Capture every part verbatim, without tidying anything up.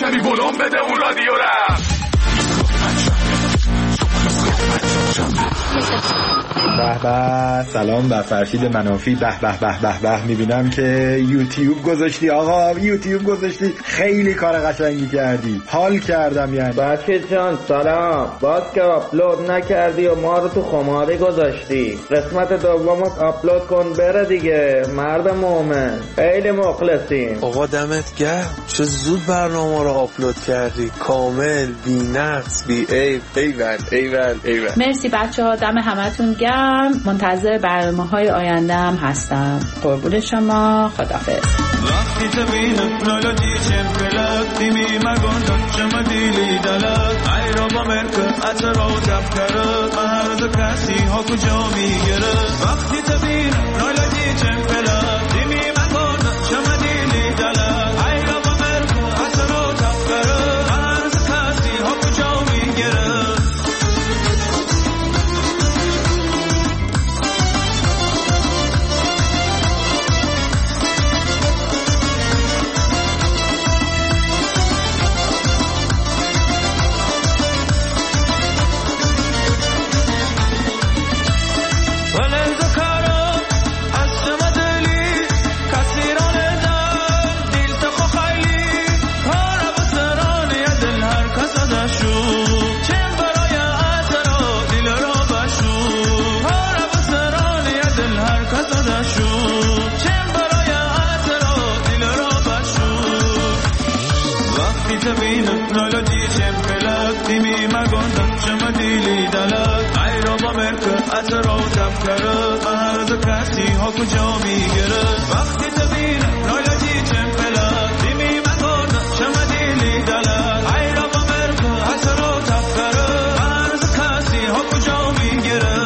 کمی ولوم بده اون رادیو را. به به، سلام به فرشید منافی. به به به به به، میبینم که یوتیوب گذاشتی آقا، یوتیوب گذاشتی، خیلی کار قشنگی کردی، حال کردم. یعنی بچه جان سلام، باز که آپلود نکردی و ما رو تو خماری گذاشتی، قسمت دومت آپلود کن بره دیگه مرد مومن، خیلی مخلصیم. آقا دمت گرم، چه زود برنامه رو آپلود کردی، کامل، بی نقص، بی عیب. ایول ایول ایول. مرسی بچه ها، دم همتون گرم. منتظر برنامه‌های آینده هم هستم. قربون شما، خداحافظ. وقتی تبین تکنولوژی چمپلات دیمی مگوندن شما دیلی دلات ای را با مرکه اترا دفترات محرز کسی ها کجا میگره. وقتی تبین تکنولوژی چمپلات دیمی مگوندن شما دیلی دلات ای را با مرکه اترا دفترات محرز کسی ها کجا میگره. کجا میگره. وقتی تبین نولدی چمپلات دیمی مگون شما دیلی دلت ای را با مرکو اثر و تفکره مرز کسی ها کجا میگره.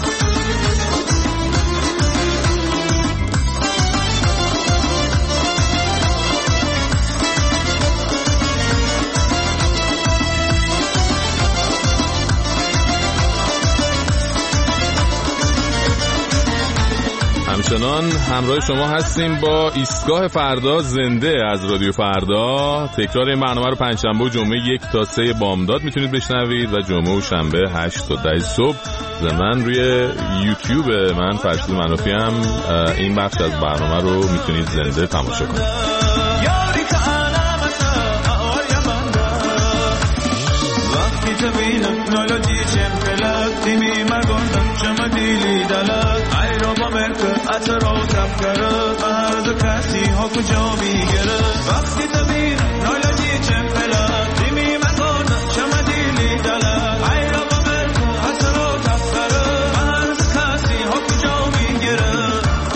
همچنان همراه شما هستیم با ایستگاه فردا زنده از رادیو فردا. تکرار این برنامه رو پنجشنبه و جمعه یک تا سه بامداد میتونید بشنوید و جمعه و شنبه هشت تا ده صبح. ضمن روی یوتیوب من فرشید منافی هم این بخش از برنامه رو میتونید زنده تماشا کنید. وقتی تبین تکنولوژی چمپلات دیمی مگوندن شما دیلی دلت ای را با مرکه اترا تفکرات محرز کسی ها کجا میگره. وقتی تبین تکنولوژی چمپلات دیمی مگوندن شما دیلی دلت ای را با مرکه اترا تفکرات محرز کسی ها کجا میگره.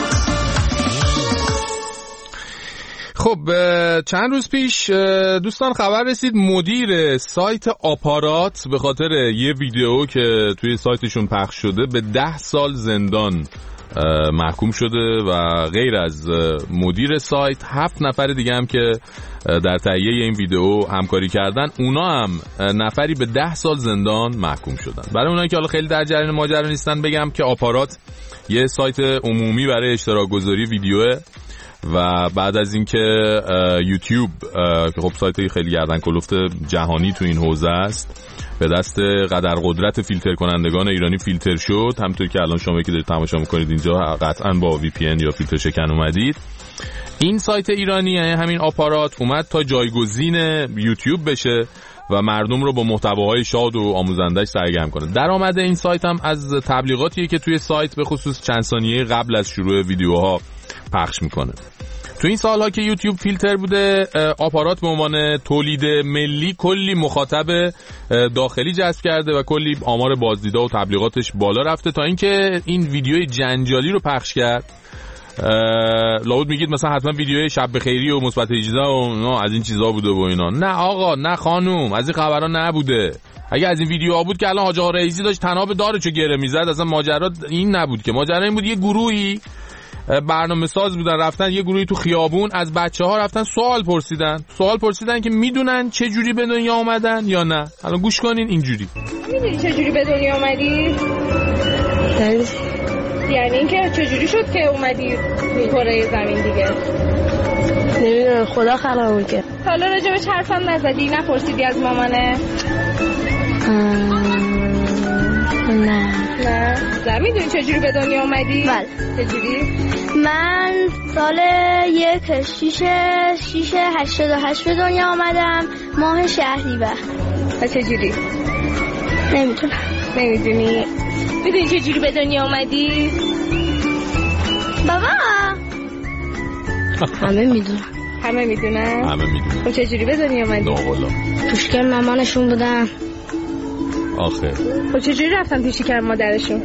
خب چند روز پیش دوستان خبر رسید مدیر سایت آپارات به خاطر یه ویدیو که توی سایتشون پخش شده به ده سال زندان محکوم شده و غیر از مدیر سایت هفت نفر دیگه هم که در تهیه این ویدیو همکاری کردن اونا هم نفری به ده سال زندان محکوم شدن. برای اونایی که حالا خیلی در جریان ماجرا نیستن بگم که آپارات یه سایت عمومی برای اشتراک گذاری ویدیوه و بعد از اینکه یوتیوب که خب سایت خیلی گردن کلفت جهانی تو این حوزه است به دست قدر قدرت فیلتر کنندگان ایرانی فیلتر شد، همونطور که الان شما که دارید تماشا میکنید اینجا قطعا با وی پی ان یا فیلتر شکن اومدید. این سایت ایرانی یعنی همین آپارات اومد تا جایگزین یوتیوب بشه و مردم رو با محتواهای شاد و آموزنده‌اش سرگرم کنه. درآمد این سایت هم از تبلیغاتیه که توی سایت به خصوص چند ثانیه قبل از شروع ویدیوها پخش میکنه. تو این سالها که یوتیوب فیلتر بوده، آپارات به عنوان تولید ملی کلی مخاطب داخلی جذب کرده و کلی آمار بازدیده و تبلیغاتش بالا رفته تا اینکه این ویدیوی جنجالی رو پخش کرد. لابد میگید مثلا حتما ویدیوی شب بخیری و مثبت هجده و از این چیزا بوده و اینا. نه آقا، نه خانوم، از این خبرها نبوده. اگه از این ویدیوها بود که الان حاج آقا رئیسی داشت تناب دارچو گره میزد. اصلا ماجرا این نبود که. ماجرا این بود یه گروهی برنامه ساز بودن، رفتن یه گروهی تو خیابون از بچه ها رفتن سوال پرسیدن سوال پرسیدن که میدونن چه جوری به دنیا اومدن یا نه. الان گوش کنین اینجوری. میدونی چه جوری به دنیا اومدی؟ یعنی اینکه چه جوری شد که اومدی کره زمین دیگه؟ نمیدونم، خدا خلقمون کرد. حالا راجبش حرفم نزدی؟ نپرسیدی از مامانه؟ نه نه؟ نه میدونی چجوری به دنیا اومدی؟ بله. چجوری؟ من سال یک شیشه شیشه هشتاد و هشت به دنیا آمدم، ماه شهریور. و چجوری؟ نمیدونم. نمیدونی؟ میدونی چجوری به دنیا اومدی؟ بابا همه میدونم. همه میدونن؟ همه میدونن. خب چجوری به دنیا اومدی؟ نه والا. توشکر مامانشون بودن. آخه خب چجوری رفتن توشی کردن مادرشون؟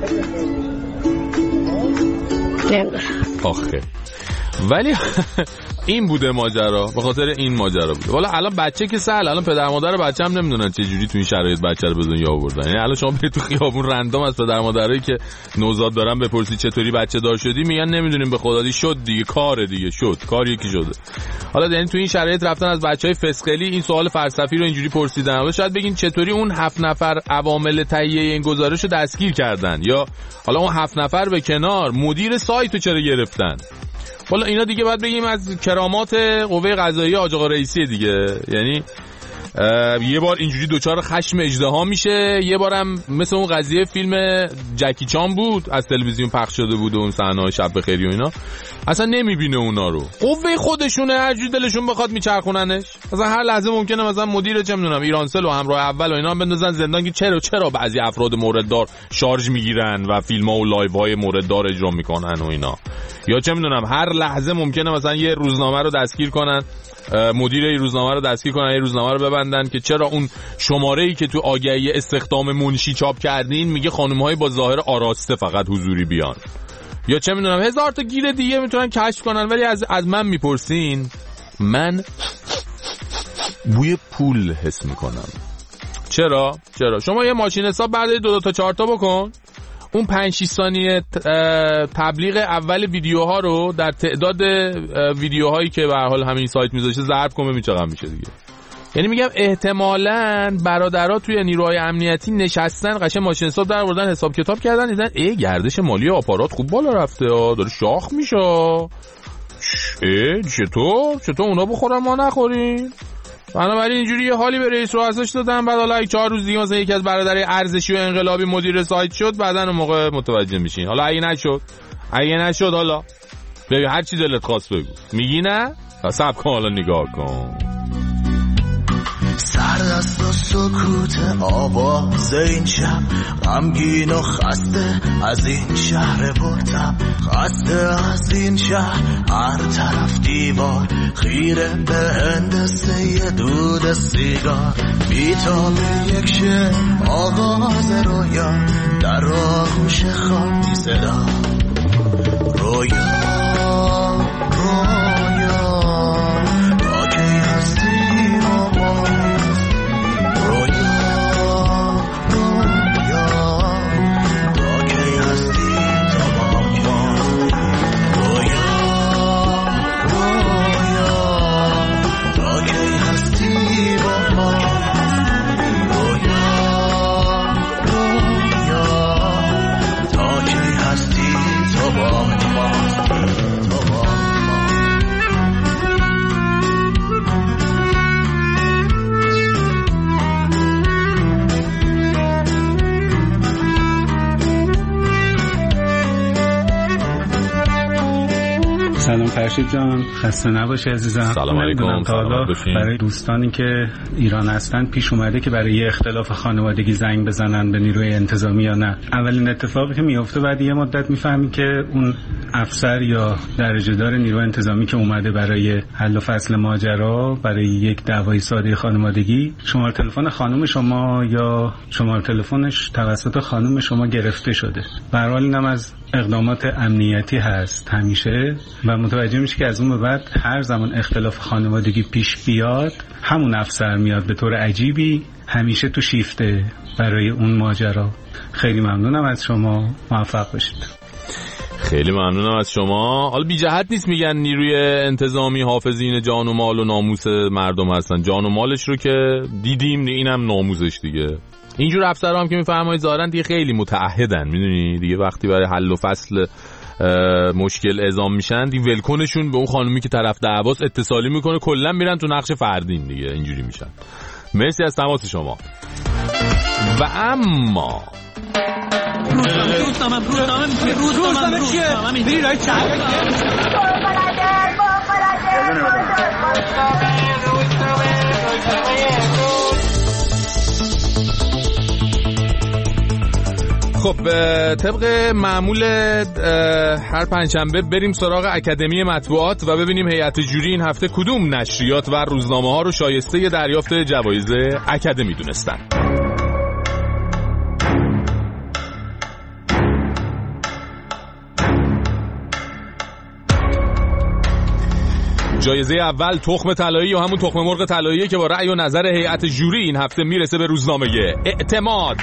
نمیدونم. آخه ولی این بوده ماجرا، به خاطر این ماجرا بوده. والا الان بچه که سهل، الان پدر مادر بچه هم نمیدونن چه جوری تو این شرایط بچه رو به دنیا آوردن. یعنی الان شما برید تو خیابون رندوم از پدر مادرایی که نوزاد دارن بپرسید چطوری بچه دار شدی، میگن نمیدونیم به خدا دی شد دیگه، کار دیگه شد، کار یکی شده. حالا یعنی تو این شرایط رفتن از بچهای فسقلی این سوال فلسفی رو اینجوری پرسیدن. حالا شاید بگین چطوری اون هفت نفر عوامل تهیه این گزارش رو دستگیر کردن، یا حالا اون هفت نفر به کنار مدیر سایت رو چرا گرفتن. والا اینا دیگه باید بگیم از کرامات قوه قضاییه حاج آقا رئیسی دیگه. یعنی یه بار اینجوری دوچار خشم اژدها میشه، یه بارم مثل اون قضیه فیلم جکی چان بود از تلویزیون پخش شده بود و اون صحنه‌های شب بخیری و اینا، اصلا نمیبینه اونا رو. قوه خودشونه، هر جور دلشون بخواد میچرخوننش. مثلا هر لحظه ممکنه مثلا مدیر چه میدونم ایرانسل و همراه اول و اینا بندازن زندان که چرا چرا بعضی افراد مورددار شارژ میگیرن و فیلم‌ها و لایوهای مورددار اجرا میکنن و اینا، یا چه میدونم هر لحظه ممکنه مثلا یه روزنامه رو دستگیر کنن، مدیر این روزنامه رو دستگیر کنن، یه روزنامه رو ببندن که چرا اون شماره‌ای که تو آگهی استخدام منشی چاپ کردین میگه خانم‌های با ظاهر آراسته فقط حضوری بیان، یا چه میدونم هزار تا گیر دیگه میتونن کشف کنن. ولی از از من میپرسین، من بوی پول حس میکنم. چرا؟ چرا؟ شما یه ماشین حساب بردارید دو دو تا چهار تا بکن، اون پنج شش ثانیه تبلیغ اول ویدیوها رو در تعداد ویدیوهایی که به هر حال همین سایت میذاشه ضرب کن، ببین چقدر میشه دیگه. یعنی میگم احتمالاً برادرها توی نیروهای امنیتی نشستن قشنگ ماشین حساب در آوردن، حساب کتاب کردن، دیدن ای گردش مالی آپارات خوب بالا رفته ها، داره شاخ میشه. ای چطور چطور اونا بخورن ما نخوریم؟ بنابراین اینجوری یه حالی به رئیس رؤساش دادن، بعد حالا یک چهار روز دیگه مثلا یکی از برادرای ارزشی و انقلابی مدیر سایت شد، بعدن اون موقع متوجه میشین. حالا اگه نشد اگه نشد حالا بگو هر چی دلت خواست بگو، میگی نه؟ صبر کن حالا نگاه کن. سردست و سکوت آواز این شب، غمگین و خسته از این شهر برتم، خسته از این شهر، هر طرف دیوار خیره به هندسه دود سیگار، بیتاب یک شب آغاز رویا در آغوش خاکی صدا، رویا رویا تا کی هستی و ما، سلام فرشید جان، خسته نباشی عزیزم. سلام علیکم. برای دوستانی که ایران هستن پیش اومده که برای یه اختلاف خانوادگی زنگ بزنن به نیروی انتظامی یا نه. اولین اتفاقی که میفته بعد یه مدت میفهمی که اون افسر یا درجه دار نیروی انتظامی که اومده برای حل و فصل ماجرا برای یک دعوای ساده خانوادگی، شماره تلفن خانم شما یا شماره تلفنش توسط خانم شما گرفته شده. به هر حال اینم از اقدامات امنیتی هست همیشه، و متوجه میشه که از اون به بعد هر زمان اختلاف خانوادگی پیش بیاد همون افسر میاد به طور عجیبی، همیشه تو شیفته برای اون ماجرا. خیلی ممنونم از شما، موفق باشید. خیلی ممنونم از شما. حالا بی جهت نیست میگن نیروی انتظامی حافظین جان و مال و ناموس مردم هستن. جان و مالش رو که دیدیم، اینم ناموسش دیگه. اینجور افسرها هم که میفرمایید ظاهرا دیگه خیلی متعهدن، میدونی دیگه، وقتی برای حل و فصل مشکل اعزام میشن دی ولکنشون به اون خانومی که طرف دعواست اتصالی میکنه، کلا میرن تو نقش فردین دیگه، اینجوری میشن. مرسی از تماس شما. و اما روزنامه روزنامه روزنامه روزنامه چیه؟ میری رای چند خب طبق معمول هر پنجشنبه بریم سراغ اکادمی مطبوعات و ببینیم هیئت جوری این هفته کدوم نشریات و روزنامه ها رو شایسته دریافت جوایز اکادمی دونستن. جایزه اول تخم طلایی یا همون تخم مرغ طلایی که با رأی و نظر هیئت جوری این هفته میرسه به روزنامه اعتماد.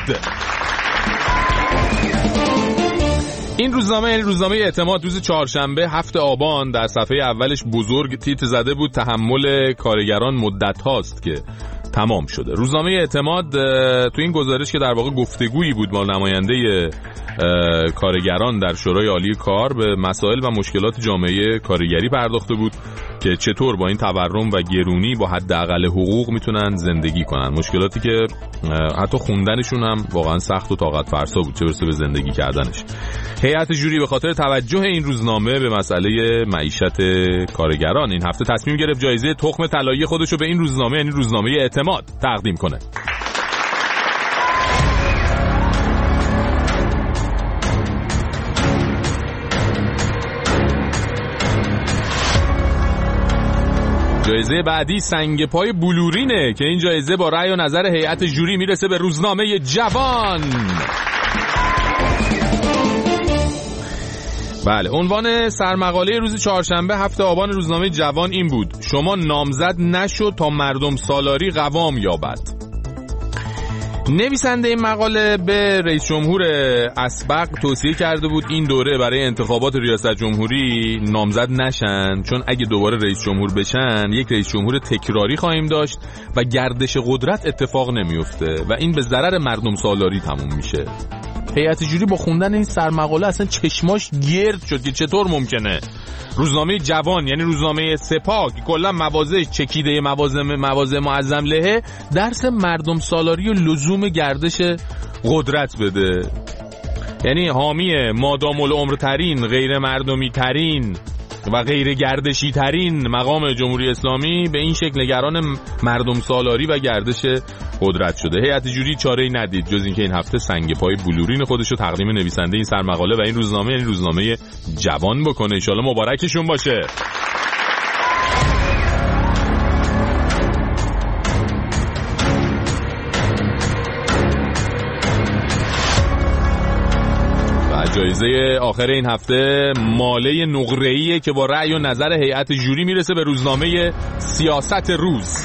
این روزنامه یعنی روزنامه اعتماد روز چهارشنبه هفت آبان در صفحه اولش بزرگ تیتر زده بود تحمل کارگران مدت هاست که تمام شده. روزنامه اعتماد تو این گزارش که در واقع گفتگویی بود با نماینده کارگران در شورای عالی کار به مسائل و مشکلات جامعه کارگری پرداخته بود که چطور با این تورم و گرونی با حداقل حقوق میتونن زندگی کنن، مشکلاتی که حتی خوندنشون هم واقعا سخت و طاقت فرسا بود، چه برسه به زندگی کردنش. هیئت جوری به خاطر توجه این روزنامه به مسئله معیشت کارگران این هفته تصمیم گرفت جایزه تخم طلایی خودش رو به این روزنامه یعنی روزنامه اعتماد تقدیم کنه. جایزه بعدی سنگ پای بلورینه که این جایزه با رأی و نظر هیئت جوری میرسه به روزنامه جوان. بله، عنوان سرمقاله روز چهارشنبه هفت آبان روزنامه جوان این بود: شما نامزد نشو تا مردم سالاری قوام یابد. نویسنده این مقاله به رئیس جمهور اسبق توصیه کرده بود این دوره برای انتخابات ریاست جمهوری نامزد نشن، چون اگه دوباره رئیس جمهور بشن یک رئیس جمهور تکراری خواهیم داشت و گردش قدرت اتفاق نمیفته و این به ضرر مردم سالاری تموم میشه. هیئت جوری با خوندن این سرمقاله اصلا چشماش گرد شد که چطور ممکنه روزنامه جوان یعنی روزنامه سپاه که کلا مواضعش چکیده مواضع مواضع معظم لهه درس مردم سالاری و لزوم گردش قدرت بده، یعنی حامی مادام العمر ترین غیر مردمی ترین و غیر گردشی ترین مقام جمهوری اسلامی به این شکل نگران مردم سالاری و گردش قدرت شده. هیئت جوری چاره‌ای ندید جز اینکه این هفته سنگ پای بلورین خودش رو تقدیم نویسنده این سرمقاله و این روزنامه یعنی روزنامه جوان بکنه. ان شاءالله مبارکشون باشه. جایزه آخر این هفته ماله نقره‌ایه که با رأی و نظر هیئت جوری میرسه به روزنامه سیاست روز.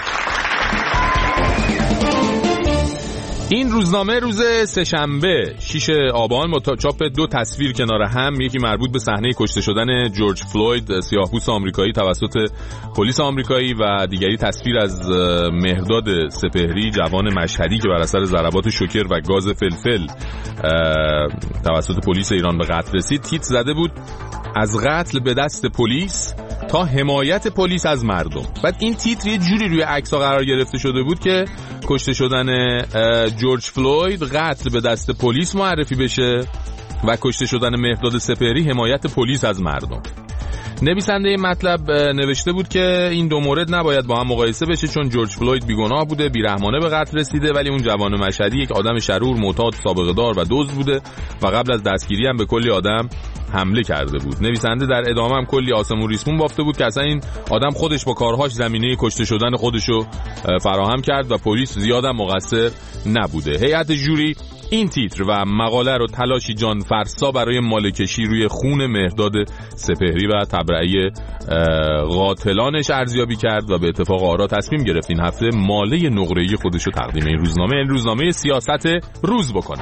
این روزنامه روز سه‌شنبه شش آبان با چاپ دو تصویر کنار هم، یکی مربوط به صحنه کشته شدن جورج فلوید سیاه‌پوست آمریکایی توسط پلیس آمریکایی و دیگری تصویر از مهرداد سپهری جوان مشهدی که بر اثر ضربات شوکر و گاز فلفل توسط پلیس ایران به قتل رسید. تیتر زده بود از قتل به دست پلیس تا حمایت پلیس از مردم. بعد این تیتر یه جوری روی عکس‌ها قرار گرفته شده بود که کشته شدن جورج فلوید قتل به دست پلیس معرفی بشه و کشته شدن مهرداد سپهری حمایت پلیس از مردم. نویسنده این مطلب نوشته بود که این دو مورد نباید با هم مقایسه بشه چون جورج فلوید بیگناه بوده، بیرحمانه به قتل رسیده، ولی اون جوان مشهدی یک آدم شرور، معتاد، سابقه دار و دزد بوده و قبل از دستگیری هم به کلی آدم حمله کرده بود. نویسنده در ادامه هم کلی آسمون ریسمون بافته بود که اصلا این آدم خودش با کارهاش زمینه کشته شدن خودشو فراهم کرد و پلیس زیاد هم مقصر نبوده. هیئت جوری این تیتر و مقاله رو تلاشی جان فرسا برای مالکشی روی خون مهرداد سپهری و تبرئه قاتلانش ارزیابی کرد و به اتفاق آرا تصمیم گرفت این هفته ماله نقره‌ای خودش رو تقدیم این روزنامه این روزنامه سیاست روز بکنه.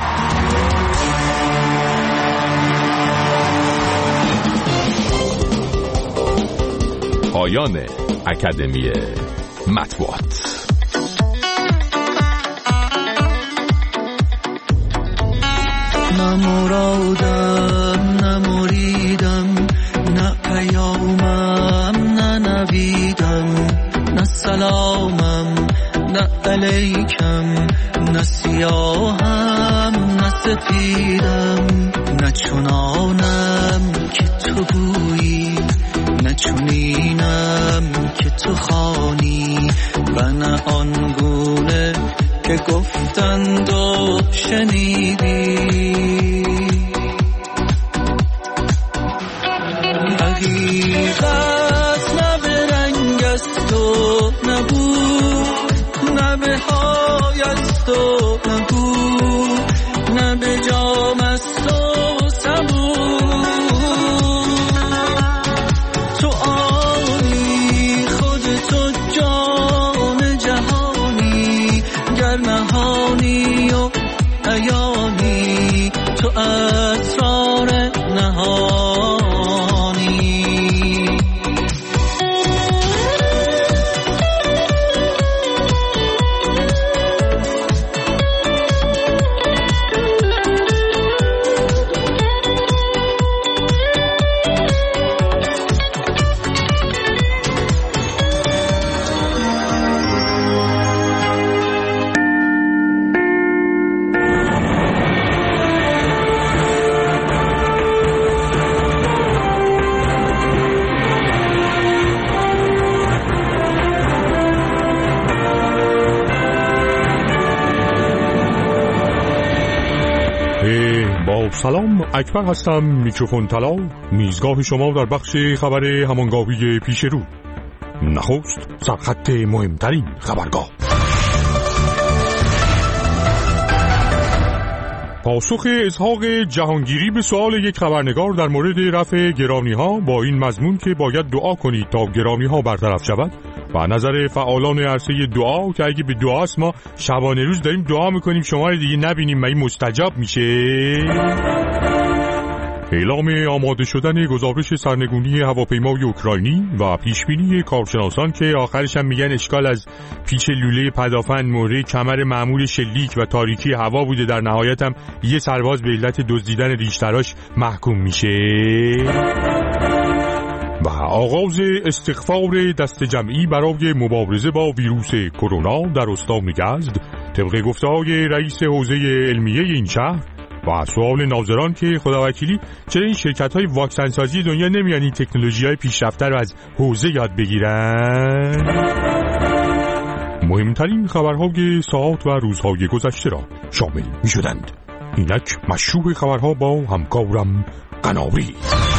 پایان اکادمی مطبوعات. نه مرادم نه مرید نشنیدم، نه سلامم نه علیکم، نه سیاهم نه سفیدم، نه چنانم که تو گویی، نه چنینم که تو خوانی، و نه آنگونه که گفتند و شنیدی. حقیقت نه به رنگ است و نه بو، نه به های است و نه بو، نه به جام است و سبو. تو آنی خودتو جام جهانی، گر نهانی و عیانی، تو اسرار نهانی. سلام، اکبر هستم، میکروفون طلا، میزگاه شما در بخش خبر همانگاهی پیش رو. نخست سرخط مهمترین خبرگاه. پاسخ اسحاق جهانگیری به سوال یک خبرنگار در مورد رفع گرانی‌ها با این مضمون که باید دعا کنید تا گرانی‌ها برطرف شود و نظر فعالان عرصه دعا که اگه به دعاست ما شبانه روز داریم دعا میکنیم شما رو دیگه نبینیم و این مستجاب میشه. اعلام آماده شدن گزارش سرنگونی هواپیمای اوکراینی و پیشبینی کارشناسان که آخرش هم میگن اشکال از پیچ لوله پدافند مورد کمر معمول شلیک و تاریکی هوا بوده، در نهایت هم یه سرباز به علت دزدیدن ریشتراش محکوم میشه. و آغاز استغفار دست جمعی برای مبارزه با ویروس کرونا در استان یزد طبق گفته‌های رئیس حوزه علمیه این شهر و سوال ناظران که خداوکیلی چرا این شرکت‌های واکسن سازی دنیا نمیان این تکنولوژی‌های پیشرفته رو از حوزه یاد بگیرن. مهمترین خبرهای ساعات و روزهای گذشته را شامل می‌شدند. اینک مشروع خبرها با همکارم قناری.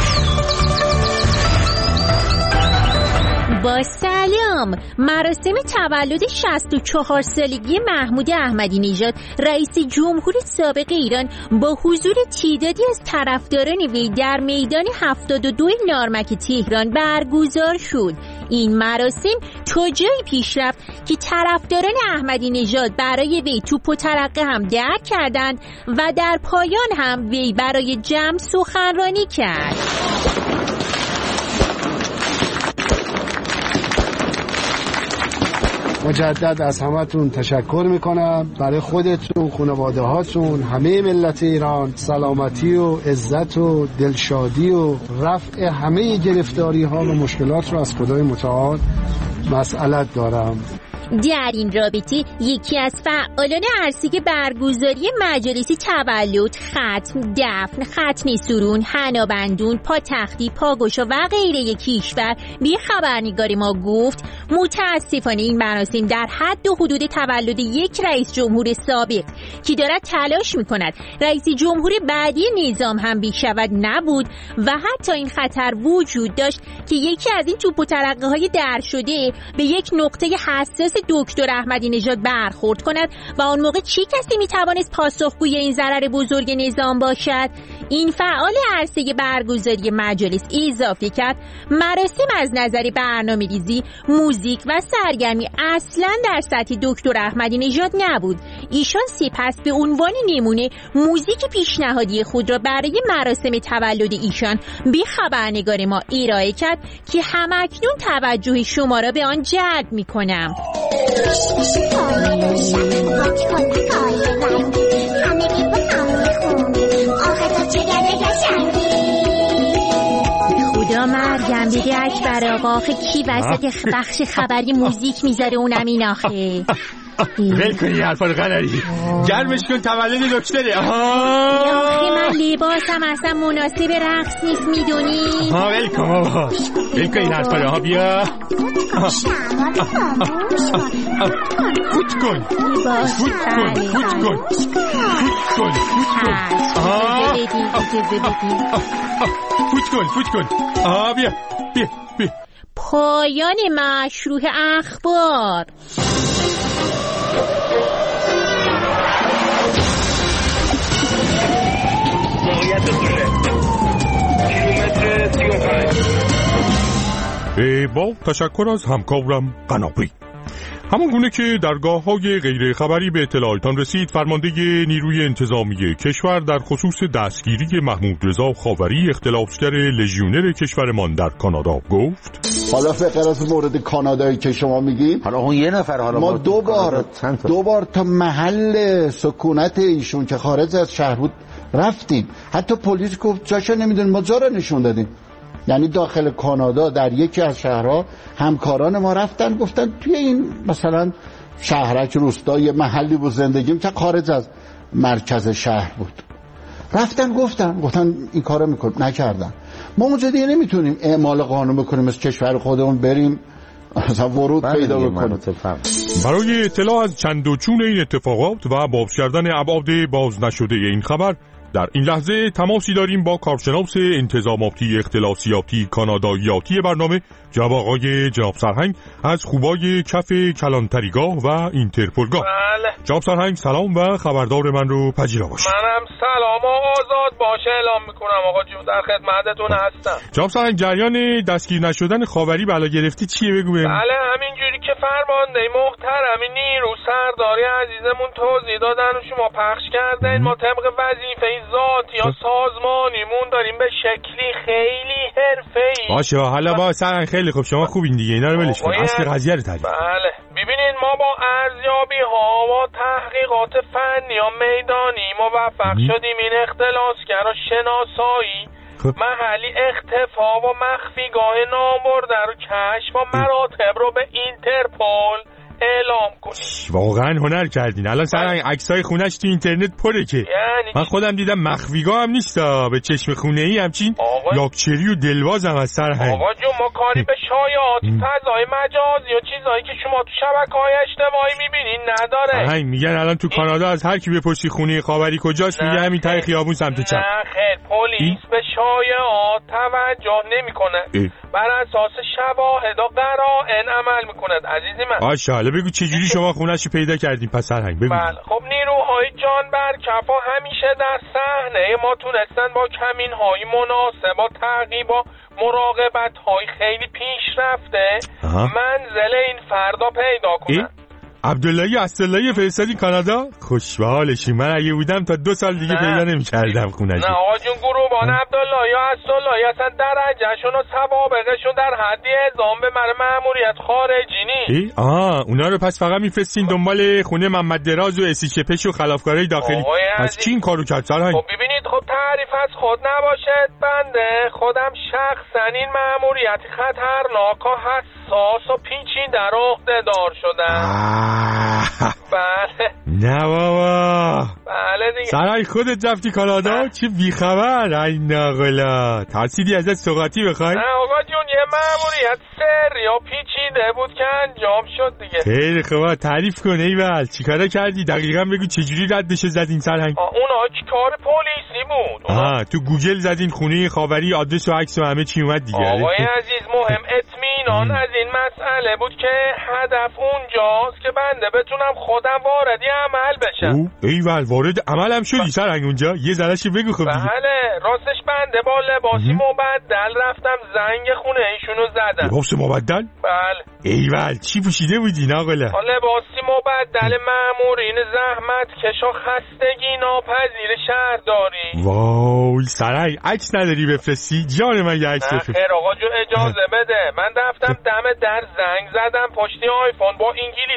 با سلام. مراسم تولد شصت و چهار سالگی محمود احمدی نژاد رئیس جمهور سابق ایران با حضور تعدادی از طرفداران وی در میدان هفتاد و دو نارمک تهران برگزار شد. این مراسم تا جایی پیش رفت که طرفداران احمدی نژاد برای وی توپ و ترقه هم درک کردند و در پایان هم وی برای جمع سخنرانی کرد. مجدد از همتون تشکر میکنم. برای خودتون، خانواده هاتون، همه ملت ایران سلامتی و عزت و دلشادی و رفع همه گرفتاری ها و مشکلات رو از خدای متعال مسئلت دارم. در این رابطه یکی از فعالان عرصه برگزاری مجالس تولد، ختم، دفن، ختنه سرون، حنابندون، پاتختی، پاگوشا و غیره کشور به خبرنگار ما گفت متاسفانه این مراسم در حد و حدود تولد یک رئیس جمهور سابق که دارد تلاش می‌کند رئیس جمهور بعدی نظام هم بشود نبود و حتی این خطر وجود داشت که یکی از این توپ و ترقه‌های در شده به یک نقطه حساس دکتر احمدی نژاد برخورد کند و آن موقع چه کسی میتوانست پاسخگوی این ضرر بزرگ نظام باشد؟ این فعال عرصه برگزاری مجالس اضافه کرد مراسم از نظر برنامه‌ریزی، موزیک و سرگرمی اصلا در سطح دکتر احمدی نژاد نبود. ایشان سپس به عنوان نمونه موزیک پیشنهادی خود را برای مراسم تولد ایشان به خبرنگار ما ارائه کرد که همکنون توجه شما را به آن جلب می‌کنم. خدا خدا مرگم بده اکبر آقا. آخه کی وسط بخش خبری موزیک میذاره اونم این آخه. ول کنی حرفا رو قناری، گرمش کن تولد دکتره. آخه من لباسم اصلا مناسب رقص نیست میدونی. ها ول کن بابا، ول کن این حرفا رو. ها بیا فوت کن فوت کن فوت کن فوت کن فوت کن فوت کن. آها بیا بیا بیا. پایان مشروع اخبار. با تشکر از همکارم قنابی. همان گونه که در گاه‌های غیر خبری به اطلاعاتان رسید، فرمانده نیروی انتظامی کشور در خصوص دستگیری محمود رضا خاوری، اختلافگر لژیونر کشورمان در کانادا گفت حالا فقط از مورد کانادایی که شما میگید، حالا اون یه نفر، حالا ما دو بار دو بار تا محل سکونت ایشون که خارج از شهر بود رفتیم. حتی پلیس گفت جاشو نمیدونیم، ما جا رو نشون دادیم. یعنی داخل کانادا در یکی از شهرها همکاران ما رفتن گفتن توی این مثلا شهرک روستای محلی بود زندگیم که خارج از مرکز شهر بود. رفتن گفتن گفتن این کارو میکنیم، نکردن. ما اونجا دیگه نمیتونیم اعمال قانون بکنیم، از کشور خودمون بریم مثلا ورود پیدا بکنیم. برای اطلاع از چند و چون این اتفاقات و باب کردن ابعاد باز نشده این خبر، در این لحظه تماسی داریم با کارشناس انتظاماتی اختلاسیاتی کاناداییاتی برنامه جناب آقای جناب سرهنگ از خوبای کف کلانتریگاه و اینترپولگاه. بله. جناب سرهنگ سلام و خبردار من رو پذیرا باشید. منم سلام و آزاد باشه اعلام میکنم آقا جون، در خدمتتون هستم. جناب سرهنگ جریان دستگیر نشدن خاوری بلا گرفتی چیه بگو بهم؟ بله همینجوری که فرمانده محترمی نیرو سرداری عزیزمون توضیح دادن و شما پخش کردین، ما طبق وظیفه ذاتی یا سازمانیمون داریم به شکلی خیلی حرفه‌ای. باشه حالا با سرهنگ خیلی خوب، شما خوبین دیگه، اینا رو ولش کن، اصل قضیه رو تعریف. بله ببینید ما با ارزیابی ها و تحقیقات فنی و میدانی موفق شدیم این اختلاسگر و شناسایی محلی اختفا و مخفیگاه نامبرده رو کشف و مراتب رو به اینترپول اعلام کنید. واقعا هنر کردین. الان سرهنگ عکسای خونش تو اینترنت پره که یعنی من خودم دیدم مخفیگاه هم نیستا، به چشم خونه ای همچین یاکچری و دلواز هم از سرهنگ. آقا جون ما کاری به شایعات فضای مجازی و چیزایی که شما تو شبکه‌های اجتماعی میبینین نداره. سرهنگ میگن الان تو کانادا از هر کی بپرسی خونه خاوری کجاست میگه همین ته خیابون سمت چپ. نه خیر، پلیس به شایعات توجه نمیکنه، بر اساس شواهد و قرائن عمل میکنه عزیزی من. ماشاءالله بگو چه جوری شما خونه‌شو پیدا کردین پس سرهنگ بگو. بله خب نیروهای جان بر کفا همیشه در صحنه ما تونستن با کمین‌های مناسب و تعقیب و مراقبت‌های خیلی پیشرفته منزل این فردا پیدا کنن. عبداللهی اسداللهی فرستادی کانادا؟ خوشحالشی. من اگه بودم تا دو سال دیگه پیدا نمی‌کردم خونه‌شو. نه آقا جون گروبان عبداللهی یا اسداللهی اصلا درجه‌شون و سوابقشون در حدی اعزام به من مأموریت خارجی نیست. آها اونا رو پس فقط میفرستین دنبال خونه محمد دراز و اسی شپش و خلافکارای داخلی. پس کی این کارو کرد سرهنگ؟ خب ببینید خب تعریف از خود نباشد، بنده خودم شخصا این مأموریت خطرناک و حساس و پیچیده رو عهده‌دار شدم. بله نه بابا. بله دیگه. سرهنگ خودت رفتی کانادا؟ چه بیخبر. ای ناقلا ترسیدی ازت سوغاتی بخوای؟ نه آقا جون یه مأموریت سری و پیچیده بود که انجام شد دیگه. خیلی خوبه تعریف کن ایول چیکارا کردی دقیقاً بگو چجوری ردش زدین سرهنگ؟ اونا کار پلیسی بود. آها تو گوگل زدین خونه خاوری آدرس و عکس و همه چی اومد دیگه. آقای عزیز مهم اطمینان از این مسئله بود که هدف اونجاست که بنده بتونم خودم واردی عمل بشم. ایول وارد عمل هم شدی سرهنگ اونجا؟ یه ذره‌شو بگو خب دیگه. بله راستش بنده با لباسی مبدل رفتم زنگ خونه ایشونو زدم. لباس مبدل؟ بله. ایول چی پوشیده بودی ناقلا؟ لباسی مبدل مامورین زحمت کش و خستگی ناپذیر شهرداری. وای سرهنگ عکس نداری بفرستی؟ جان من یه عکس بفرست. خیر آقا جو اجازه بده. من رفتم دم در زنگ زدم پشتی آیفون با انگلیسی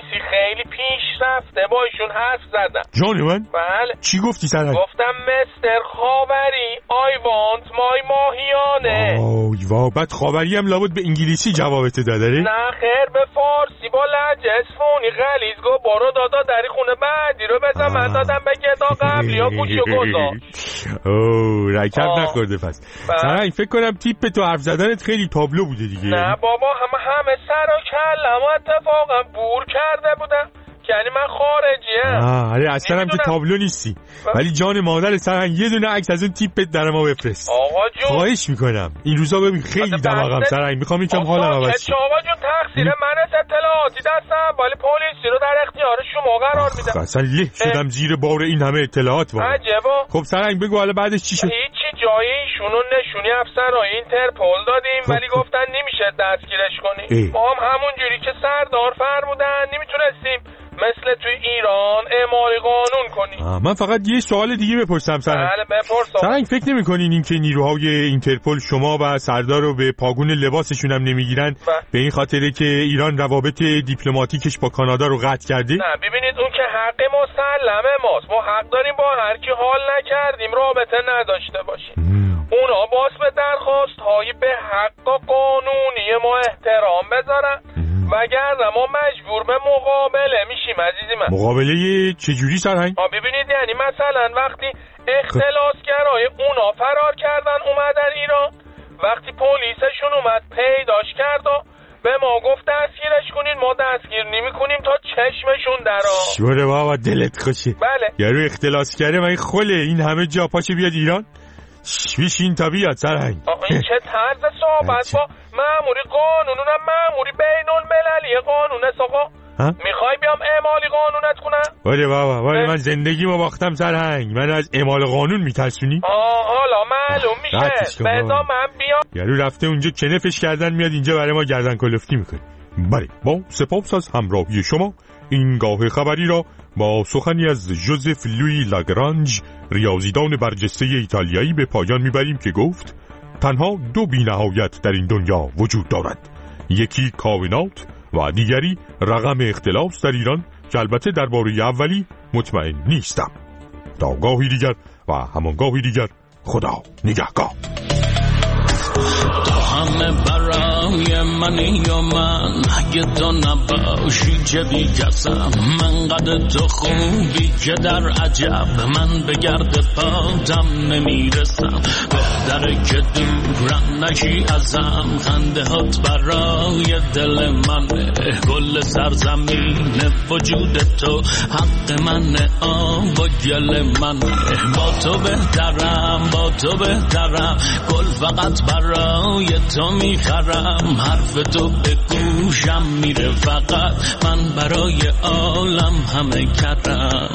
پلیسی خیلی پیش رفته با ایشون حرف زدم. جان من؟ بله. چی گفتی سرنگ؟ گفتم مستر خاوری I want my ماهیانه. آی وا، بعد خاوری هم لابد به انگلیسی جوابت داده؟ نه خیر، به فارسی با لهجه اصفهانی غلیظ گفت برو دادا دری خونه بعدی رو بزن. من دادم به گدا قبلی ها گوشو گذاشت. اوه رکب نخورده پس. سرنگ فکر کنم تیپ تو حرف زدنت خیلی تابلو بوده دیگه. نه بابا، همه همه سر و کلم اتفاقا بور کرده بودم، یعنی من خارجیم. آه آره اصلا هم تو تابلو نیستی. ولی جان مادر سرنگ یه دونه عکس از اون تیپت در ما بفرست. آقا جون خواهش میکنم. این روزا ببین خیلی دماغم سرنگ، میخوام یکم حالم عوض شه. آقا جون تقصیر من است، اطلاعاتی دستم ولی پلیسی رو در اختیار شما قرار میدم. اصلا له شدم زیر بار این همه اطلاعات واقعا. عجبا. خب سرنگ بگو حالا بعدش چی شد؟ هیچی، جای ایشونو نشونی افسرای اینترپل دادیم ولی گفتن نمیشه دستگیرش کنی. ما هم همون جوری که سردار فرمودن نمیتونستیم مثل توی ایران اعمال قانون کنی. من فقط یه سوال دیگه بپرسم سرنگ. بله بپرسم. سرنگ فکر نمی‌کنین این که نیروهای اینترپل شما و سردار رو به پاگون لباسشون هم نمیگیرن به این خاطره که ایران روابط دیپلماتیکش با کانادا رو قطع کرده؟ نه ببینید اون که حق مسلمه ماست، ما حق داریم با هر کی حال نکردیم رابطه نداشته باشیم. اونا باز به درخواست های به حق قانونی ما احترام بذارن وگرنه ما مجبور به مقابله میشیم عزیزی من. مقابله چجوری سرهنگ؟ ببینید یعنی مثلا وقتی اختلاسگرای اونا فرار کردن اومدن ایران، وقتی پلیسشون اومد پیداش کرد و به ما گفت دستگیرش کنین، ما دستگیر نمی کنیم تا چشمشون درآ. شوره بابا دلت خوشه. بله. یارو اختلاسگره من خله این همه جا پاشه بیاد ایران؟ شویشین تا بیاد سرهنگ. این چه طرز صحبت با مأموری قانون، اونم مأموری بین المللی قانون است آقا. میخوای بیام اعمالی قانونت کنم؟ ولی بابا ولی من زندگیمو باختم سرهنگ، من از اعمال قانون میترسونی؟ آه حالا معلوم میشه. بذار من بیام. یارو رفته اونجا کنفش کردن میاد اینجا برای ما گردن کلفتی میکنه. بله با سپاس از همراهی شما این گاه خبری را با سخنی از ژوزف لویی لاگرانژ ریاضیدان برجسته ایتالیایی به پایان میبریم که گفت تنها دو بی‌نهایت در این دنیا وجود دارد، یکی کائنات و دیگری رقم اختلاس در ایران که البته درباره اولی مطمئن نیستم. تا گاهی دیگر و همان گاهی دیگر خدا نگهدار. همه برای منی یا من اگه تو نباشی چه بی کسم، من قد تو خوبی که در عجب من به گرد پاتم نمیرسم، بهتره که دورم نشی ازم، خنده هات برای دل منه، گل سرزمین وجود تو حق منه، آب و گل منه، با تو بهترم با تو بهترم، گل فقط برای تو میخرم، حرف تو به گوشم میره فقط، من برای عالم همه کردم،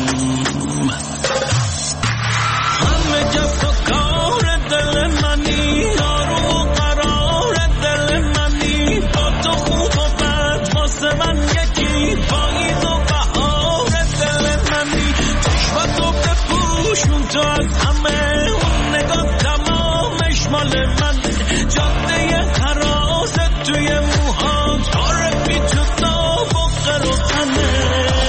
همه جب و کار دل منی، آروم و قرار دل منی، با تو خوب و بد واسه من یکی، پاییز و بهار دل منی، چشم تو بپوشون تو از همه، اون نگاه تمامش مال من، جاده حراست توی موهات، عارفی تو داغ و قر و خنه.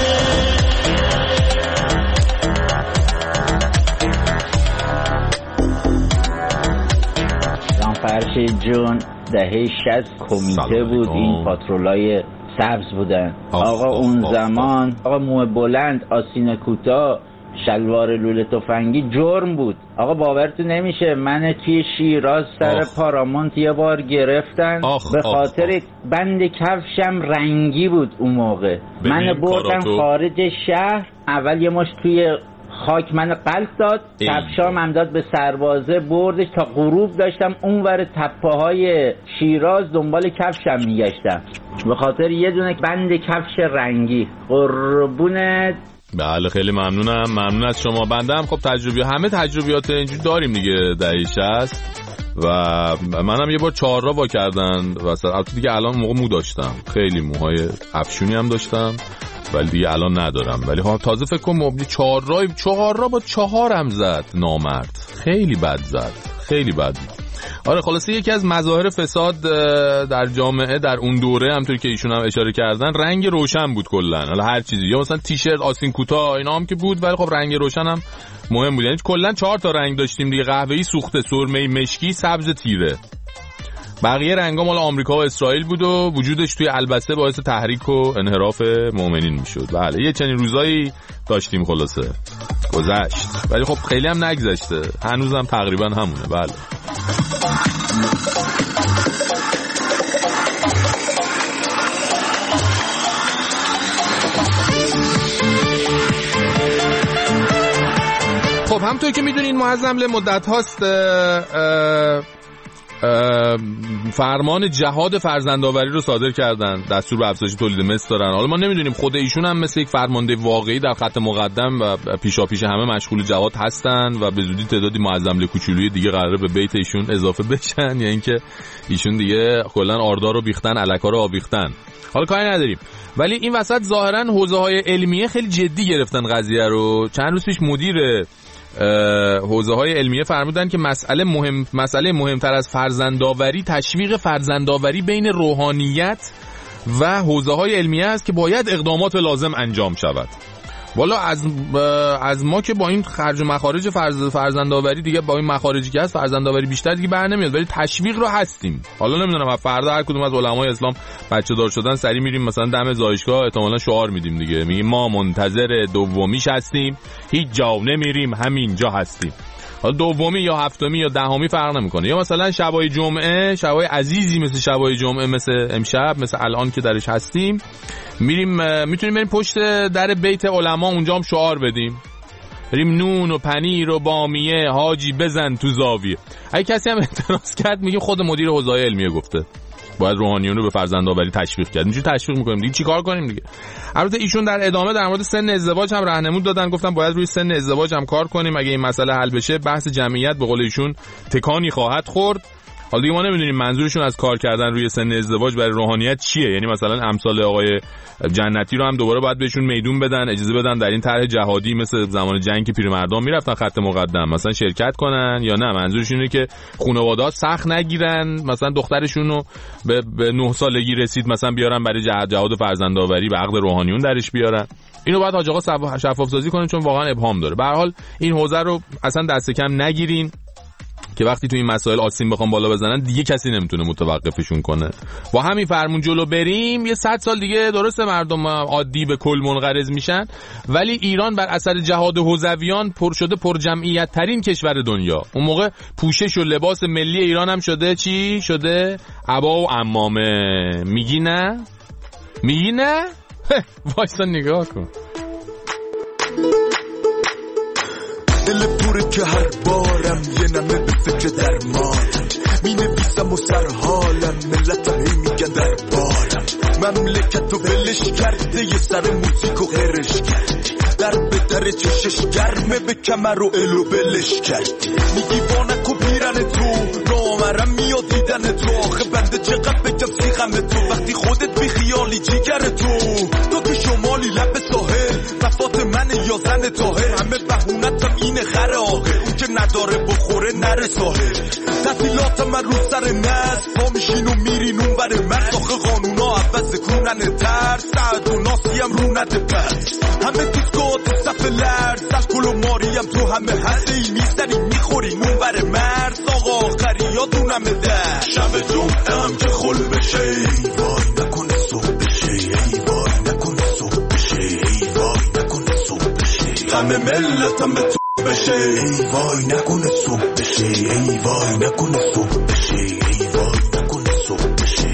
فرشید جون دهه شصت کمیته بود، این پاترولای سبز بودن. آقا اون زمان آقا موه بلند، آستین کوتاه، شلوار لوله تفنگی جرم بود. آقا باورتون نمیشه من توی شیراز سر آخ. پارامونت یه بار گرفتن آخ. به خاطر آخ. بند کفشم رنگی بود اون موقع. من بردم خارج شهر، اول یه مش توی خاک من قلط داد، کفشام هم داد به سربازه، بردش تا غروب داشتم اونور تپه های شیراز دنبال کفشم میگشتم به خاطر یه دونه بند کفش رنگی. قربونت. بله خیلی ممنونم، ممنون از شما. بنده هم خب تجربی همه تجربیات اینجوری داریم دیگه دهیش هست و منم یه بار چهار را وا کردن و البته دیگه الان موقع مو داشتم، خیلی موهای افشونی هم داشتم ولی دیگه الان ندارم، ولی ها تازه فکر کنم مبنی چهار را چهار را با چهارم زد نامرد، خیلی بد زد، خیلی بد. آره خلاصه یکی از مظاهر فساد در جامعه در اون دوره همونطور که ایشون هم اشاره کردن رنگ روشن بود کلا. حالا هر چیزی، یا مثلا تیشرت آستین کوتاه اینا هم که بود، ولی خب رنگ روشن هم مهم بود. یعنی کلا چهار تا رنگ داشتیم دیگه: قهوه‌ای سوخته، سرمه‌ای مشکی، سبز تیره. بقیه رنگا مال آمریکا و اسرائیل بود و وجودش توی البسه باعث تحریک و انحراف مؤمنین میشد. بله یه چنین روزایی داشتیم خلاصه گذشت، ولی خب خیلی هم نگذشته، هنوزم تقریبا همونه. بله خب همونطور که میدونین ما از حمله مدت هاست فرمان جهاد فرزندآوری رو صادر کردن، دستور به افزایش تولید مثل دارن. حالا ما نمیدونیم خود ایشون هم مثل یک فرمانده واقعی در خط مقدم و پیشاپیش همه مشغول جهاد هستن و به زودی تعدادی معظم کوچولوی دیگه قراره به بیت ایشون اضافه بشن، یا اینکه ایشون دیگه کلا آردار رو بیختن، الکا رو آویختن. حالا کاری نداریم، ولی این وسط ظاهرا حوزه‌های علمیه خیلی جدی گرفتن قضیه رو. چند روز پیش مدیر حوزه‌های علمیه فرمودن که مسئله مهم مسئله مهمتر از فرزندآوری تشویق فرزندآوری بین روحانیت و حوزه‌های علمیه است که باید اقدامات لازم انجام شود. والا از از ما که با این خرج و مخارج فرز فرزندآوری دیگه با این مخارجی که هست فرزندآوری بیشتر دیگه بر نمیاد، ولی تشویق رو هستیم. حالا نمیدونم فردا هر کدوم از علمای اسلام بچه دار شدن سری میریم مثلا دم زایشگاه احتمالاً شعار میدیم دیگه، میگیم ما منتظر دومیش هستیم، هیچ جا نمیریم، همینجا هستیم. حالا دومی یا هفتمی یا دهمی فرق نمیکنه. یا مثلا شبای جمعه، شبای عزیزی مثل شبای جمعه، مثل امشب، مثل الان که درش هستیم، میریم میتونیم بریم پشت در بیت علما، اونجا هم شعار بدیم، بریم نون و پنیر و بامیه حاجی بزن تو زاویه. اگه کسی هم اعتراض کرد میگه خود مدیر حوزه علمیه گفته باید روحانیون رو به فرزندآوری تشویق کرد. اینجوری تشویق میکنیم دیگه چیکار کنیم دیگه. البته ایشون در ادامه در مورد سن ازدواج هم راهنمود دادن، گفتن باید روی سن ازدواج هم کار کنیم، اگه این مسئله حل بشه بحث جمعیت به قول ایشون تکانی خواهد خورد. حالا دیگه ما نمیدونیم منظورشون از کار کردن روی سن ازدواج برای روحانیت چیه، یعنی مثلا امثال آقای جنتی رو هم دوباره باید بهشون میدون بدن، اجازه بدن در این طرح جهادی مثل زمان جنگ که پیرمردان میرفتن خط مقدم مثلا شرکت کنن، یا نه منظورشون اینه که خانواده‌ها سخت نگیرن، مثلا دخترشون رو به, به نه سالگی رسید مثلا بیارن برای جهاد جهاد فرزندآوری به عقد روحانیون درش بیارن. اینو بعد حاج آقا شفاف سازی کنن چون واقعا ابهام داره. به هر حال این حوزه رو اصلا دست کم نگیرین که وقتی تو این مسائل آسین بخوام بالا بزنن دیگه کسی نمیتونه متوقفشون کنه. با همین فرمون جلو بریم یه صد سال دیگه درسته مردم عادی به کل منقرض میشن، ولی ایران بر اثر جهاد حوزویان پر شده پر جمعیت ترین کشور دنیا. اون موقع پوشش و لباس ملی ایران هم شده چی؟ شده عبا و عمامه. میگی نه؟ میگی نه؟ وایسا نگاه کن. دل پوره که هر بارم یه نمه به فکر درمان می نویسم و سر حالم، ملت هی میگن در بارم مملکت رو بلش کرده، یه سر موزیک و غیرش کرد، در به در چشش گرمه به کمر و الو بلش کرد. میگی وانک و پیرن تو نامرم میاد دیدن تو، آخه بنده چقدر بگم سیغم تو وقتی خودت بی خیالی جیگر تو، تو که شمالی لب ساحل وفات من یا زن تاهر، همه بهونتم اینه خر آقه اون که نداره بخوره نره ساحل. تحصیلات من رو سر نست پا میشین و میرین اون بر مرد، آخه قانونا عوض کنن ترس سعد و ناسی هم رو نده پس، همه دیسکو تو صف لرز سلکل و ماریم تو همه هسته ای میزنی میخورین اون بر مرز، آقا آخری یادونم در شب جمعه هم که خل بشه ای وای نکنه صبح بشه، ای وای نکنه صبح بشه، ای وای نکنه صبح بشه، همه ملتم به تو بشه، ای وای نکنه صبح بشه، ای وای نکنه صبح بشه، ای وای نکنه صبح بشه.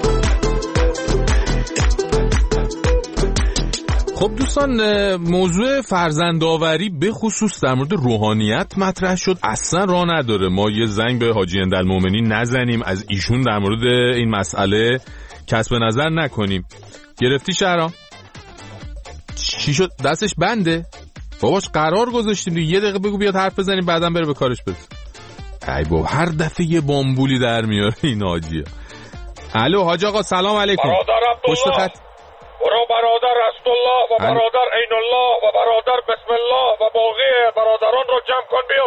خب دوستان موضوع فرزندآوری به خصوص در مورد روحانیت مطرح شد، اصلا راه نداره ما یه زنگ به حاجی اندالمومنین نزنیم از ایشون در مورد این مسئله کسب نظر نکنیم. گرفتی شهرام؟ چی شد؟ دستش بنده؟ باباش قرار گذاشتیم دیگه، یه دقیقه بگو بیاد حرف بزنیم بعدم بره به کارش برسه. ای بابا هر دفعه یه بامبولی در میاره این حاجیه. الو حاج آقا سلام علیکم. برادر عبدالله برو برادر رسولالله و برادر عین الله و برادر بسم الله و باقی برادران رو جمع کن بیار،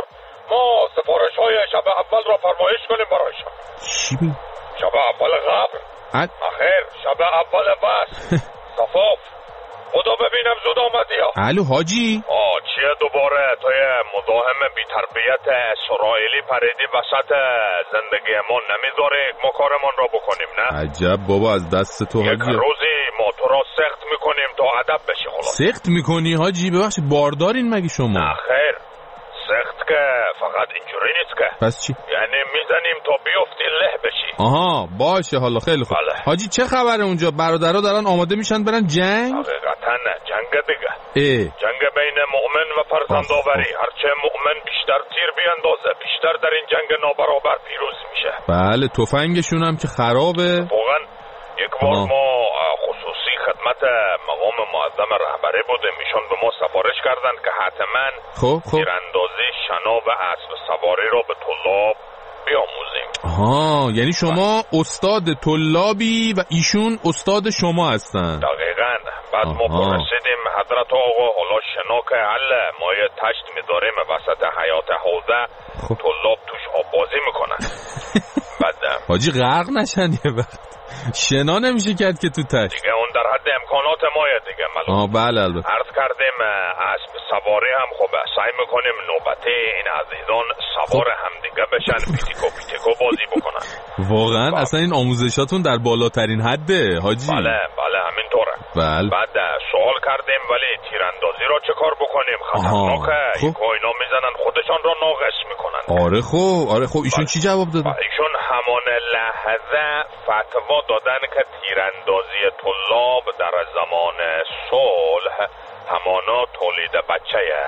ما سفارش های شب اول را فرمایش کنیم برایشان. چی بی؟ شب اول قبر آخر شب اول وصل صفاف خدا ببینم زود آمدی ها. الو حاجی آه چیه دوباره توی مزاحم بی تربیت اسرائیلی پریدی وسط زندگی ما، نمیذاری ما کارمان را بکنیم نه؟ عجب بابا از دست تو حاجی. یک روزی ما تو را سخت میکنیم تا ادب بشی. خلاص سخت میکنی حاجی؟ ببخشید باردارین مگه شما؟ نه خیر سخت که فقط اینجوری نیست که. پس چی؟ یعنی میزنیم تا بیفتی له بشی. آها باشه حالا خیلی خوب. بله. حاجی چه خبره اونجا؟ برادرها دارن آماده میشن برن جنگ؟ حقیقتا نه جنگ دیگه. اه. جنگ بین مؤمن و فرزندآوری. هرچه مؤمن بیشتر تیر بیاندازه بیشتر در این جنگ نابرابر پیروز میشه. بله تفنگشون هم که خرابه. واقعا یک بار ما خصوصی خدمت مقام معظم رهبری بودیم، ایشون به ما سفارش کردند که حتما خب خب تیراندازی شنا و اسب سواری را به طلاب بیاموزیم. آها یعنی شما استاد طلابی و ایشون استاد شما هستن. دقیقاً. بعد ما پرسیدیم حضرت آقا حالا شنا که حل ما یه تشت میذاریم وسط حیات حوزه خب. طلاب توش آب بازی میکنن. بعد حاجی غرق نشن یه وقت شنا نمیشه کرد که تو تشت دیگه، اون در حد امکانات مایه دیگه معلوم. آه بله البته. عرض کردیم اسب سواری هم خوبه، سعی میکنیم نوبتی این عزیزان سوار خب. هم دیگه بشن پیتیکو پیتیکو بازی بکنن. واقعا بله. اصلا این آموزشاتون در بالاترین حده حاجی. بله بله همینطوره. بله. بعد سوال کردیم ولی تیراندازی را چه کار بکنیم؟ خطرناکه. خب. یک اینا میزنن خودشان را ناقص میکنن. آره خب آره خب ایشون بله. چی جواب دادن؟ ایشون همان لحظه فتوا دادن که تیراندازی طلاب در زمان صلح همانا تولید بچه‌یه.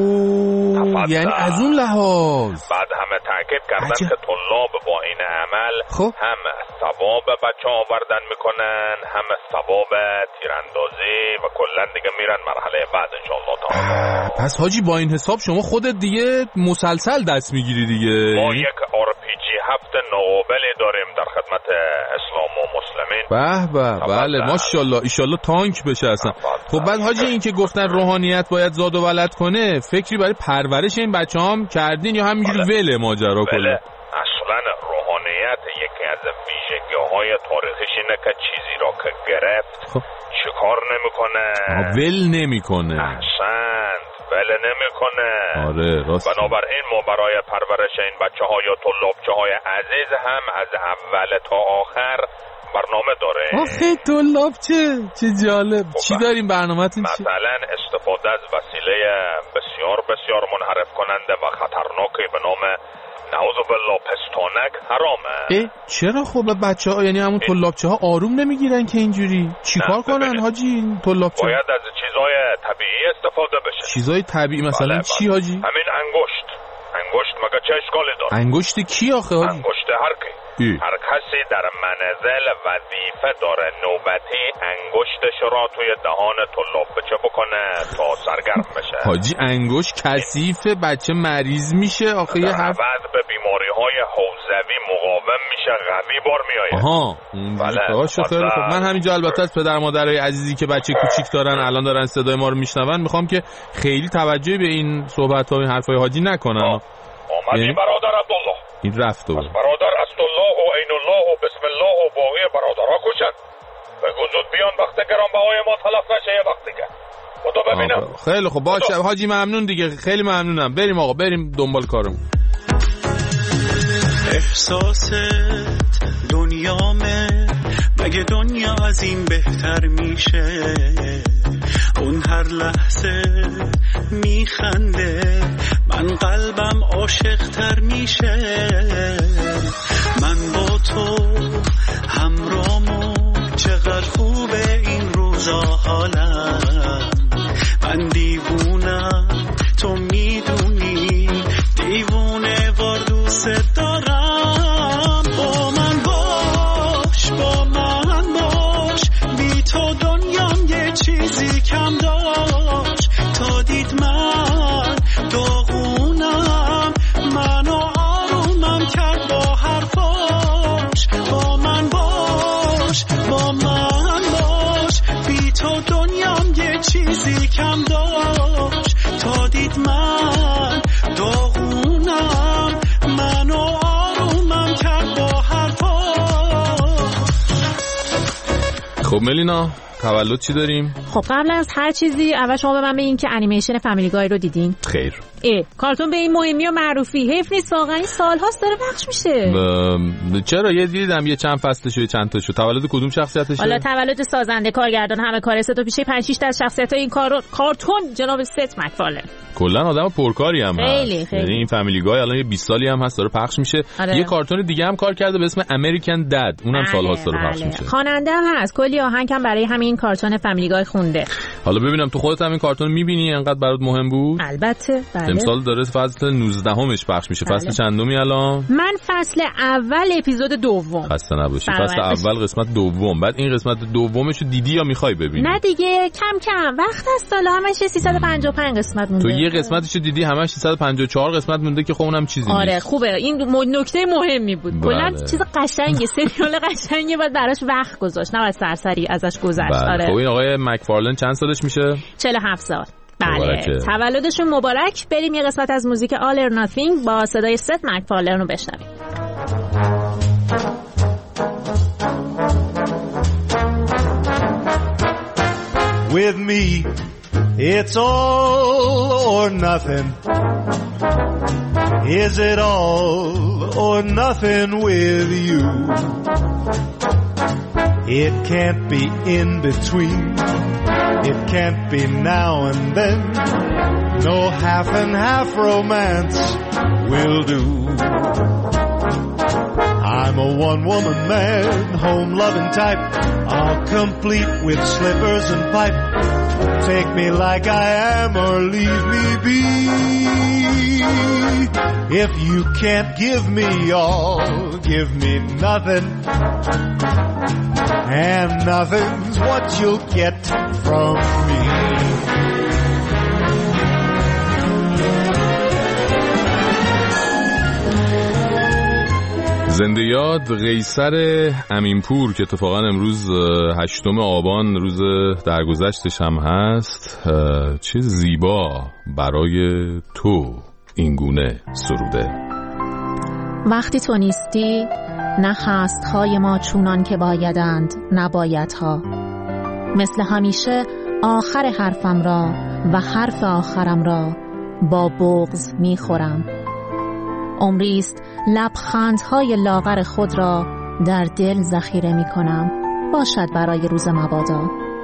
اوه یعنی از اون لحاظ. بعد همه تاکید کردن عجب. که طلاب با این عمل خب. هم ثواب بچه آوردن میکنن هم ثواب تیراندازی و کلا دیگه میرن مرحله بعد انشاءالله تعالی. پس حاجی با این حساب شما خودت دیگه مسلسل دست میگیری دیگه. ما یک آر پی جی هفت نوبلی داریم در خدمت اسلام و مسلمین. به به بله ماشاءالله ایشالله تانک بشه اصلا. خب بعد حاجی این که گفتن روحانیت باید زاد و ولد کنه، فکری برای پرورش این بچه هم کردین یا همینجوری وله ماجرا کنه؟ اصلا روحانیت یکی از ویژگی های تاریخیش اینه که چیزی را که گرفت خب. چیکار نمیکنه؟ ول نمیکنه. احسنت ول نمیکنه. آره راست. بنابراین ما برای پرورش این بچه ها یا طلابچه های عزیز هم از اول تا آخر برنامه داره. آخه طلابچه چه جالب. چی داریم برنامه‌تون چی؟ مثلا استفاده از وسیله بسیار بسیار منحرف کننده و خطرناکی به نام نعوذ بالله پستانک حرامه. اه چرا خب بچه ها یعنی همون طلابچه ها آروم نمیگیرن که اینجوری؟ چیکار کنن حاجی این طلابچه؟ باید از چیزای طبیعی استفاده بشه. چیزای طبیعی مثلا بله چی حاجی؟ همین انگشت. انگشت مگه چه اشکالی داره؟ انگشت کی آخه حاجی؟ انگشت هر کی. هر کسی در منزل وظیفه داره نوبتی انگشتش را توی دهان طلاب بچه بکنه تا سرگرم بشه. حاجی انگشت کثیف بچه مریض میشه آخه یه حرف به بیماری های حوزوی مقاوم میشه قوی بار میآید. آها بله باشه خیلی خب. من همینجا البته از پدر مادرای عزیزی که بچه کوچیک دارن الان دارن صدای ما رو میشنون میخوام که خیلی توجهی به این صحبت ها و این حرفای حاجی نکنن. آمدی یعنی؟ برادر عبدالله این رفت و برادر اسدالله و عین الله و بسم الله و باقی برادرها کشن. بگو زود بیان وقت گرانبهای ما تلف نشه یه وقت دیگه. خدا ببینم. خیلی خب باشه حاجی ممنون دیگه خیلی ممنونم. بریم آقا بریم دنبال کارمون. احساست دنیامه مگه دنیا از این بهتر میشه؟ اون هر لحظه میخنده من قلبم عاشق تر میشه. من با تو همرامو چقدر خوبه این روزا حالم. من دیوونم تو میدونی دیوونه وار دوست دارم. با من باش با من باش بی تو دنیام یه چیزی کم داشت. تا دید من داغونم منو آرومم کرد با حرفاش. با من باش با من باش بی تو دنیام یه چیزی کم داشت. خب ملینا تولد چی داریم؟ خب قبل از هر چیزی اول شما به من بگین که انیمیشن فامیلی گای رو دیدین؟ خیر. ای کارتون به این مهمی و معروفی حیف نیست واقعا، این سال‌هاست داره پخش میشه. ب... چرا یه دیدم یه چند فصلش و چند تاشو. تولد کدوم شخصیتشه؟ حالا تولد سازنده، کارگردان، همه کار ست و پیشه پنج شش تا شخصیت‌های این کارو کارتون جناب ست مکفارلن. کلا آدم پرکاری هم هست. خیلی خیلی. یعنی این فامیلی گای الان یه بیست سالی هم هست داره پخش میشه. آره. یه کارتون دیگه هم کار کرده به اسم امریکن دد، اونم سال‌هاست داره پخش میشه. خواننده هم هست، کلی آهنگ هم برای همین کارتون فامیلی گای خونده. حالا ببینم تو خودت هم این کارتون می‌بینی، انقدر برات مهم بود؟ البته بله. امسال داره فصل نوزده همش پخش میشه. فصل چندمی الان؟ من فصل اول اپیزود دوم. خسته نباشی. فصل اول قسمت دوم. بعد این قسمت دومشو دیدی یا می‌خوای ببینی؟ نه دیگه کم کم وقت است، حالا همش سیصد و پنجاه و پنج قسمت مونده. تو یه قسمتشو دیدی، همش سیصد و پنجاه و چهار قسمت مونده که خب اونم چیزی آره نیست. خوبه، این نکته مهمی بود. کلا چیز قشنگه، سریال قشنگه، بعد براش وقت گذاشت، نه سرسری ازش گذشت. آره. خب این آقای مکفارلن چند سالش میشه؟ چهل و هفت سال. بله تولدشون مبارک. بریم یه قسمت از موزیک All or Nothing با صدای ست مکفارلن رو بشنویم. With me it's all or nothing. Is it all or nothing with you? It can't be in between. It can't be now and then. No half and half romance will do. I'm a one-woman man, home-loving type. I'll complete with slippers and pipe. Take me like I am or leave me be. If you can't give me all, give me nothing. And nothing's what you'll get from me. زنده یاد قیصر امینپور که اتفاقا امروز هشتم آبان روز درگذشتش هم هست، چه زیبا برای تو اینگونه سروده. وقتی تو نیستی نه هست‌های ما چونان که بایدند نبایدها. مثل همیشه آخر حرفم را و حرف آخرم را با بغض میخورم. عمریست لبخندهای لاغر خود را در دل ذخیره میکنم، باشد برای روز مبادا.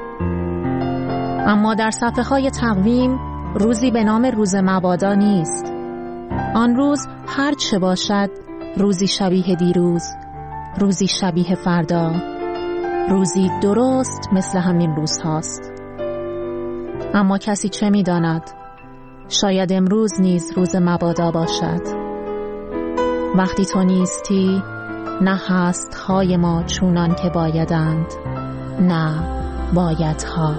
اما در صفحه های تقویم روزی به نام روز مبادا نیست. آن روز هر چه باشد، روزی شبیه دیروز، روزی شبیه فردا، روزی درست مثل همین روز هاست. اما کسی چه می‌داند؟ شاید امروز نیز روز مبادا باشد. وقتی تو نیستی نه هست های ما چونان که بایدند، نه بایدها.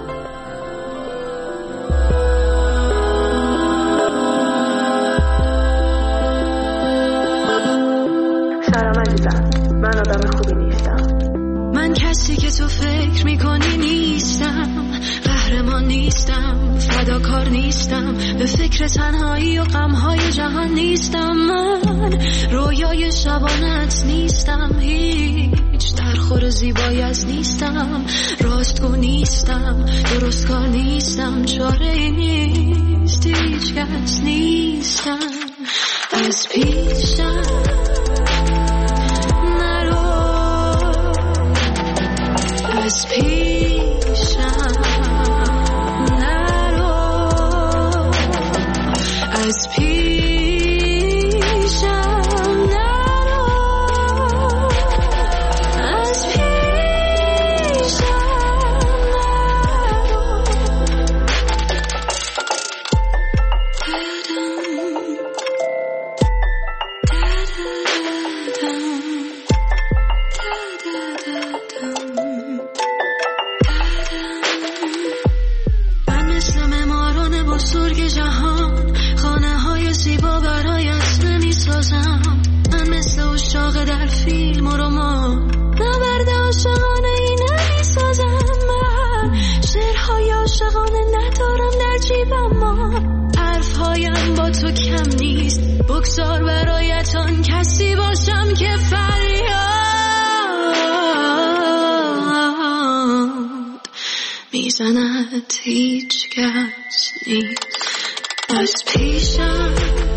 سلام عزیزم، من آدم خوبی نیستم. من کسی که تو فکر میکنی نیستم. قهرمان نیستم، فداکار نیستم، به فکر تنهایی و غمهای جهان نیستم. من رویای شبانت نیستم، هیچ درخور زیبایت نیستم. راستگو نیستم، درست کار نیستم، چاره نیست، هیچ کس نیستم. از پیشم از پیشم نرو، از پیشم نرو، از پیشم بگذار برایت آن کسی باشم که فریاد میزند هیچ کس نیست از پیشم